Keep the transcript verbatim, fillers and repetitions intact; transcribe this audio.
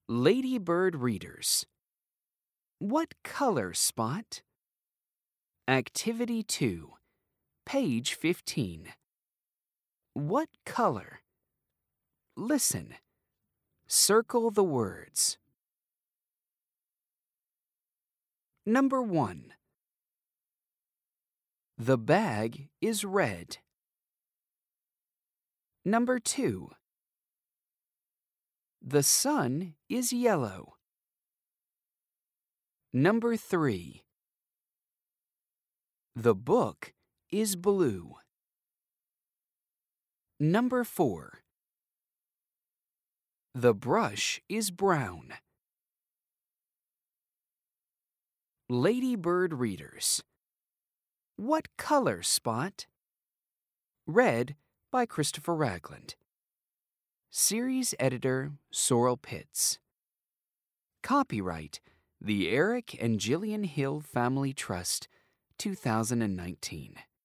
Ladybird readers. What color, Spot? Activity two, page fifteen. What color? Listen. Circle the words. Number one. The bag is red. Number two. The sun is yellow. Number three. The book is blue. Number four. The brush is brown. Ladybird readers. What color, Spot? Read by Christopher Ragland. Series editor Sorrel Pitts. Copyright the Eric and Jillian Hill Family Trust, two thousand nineteen.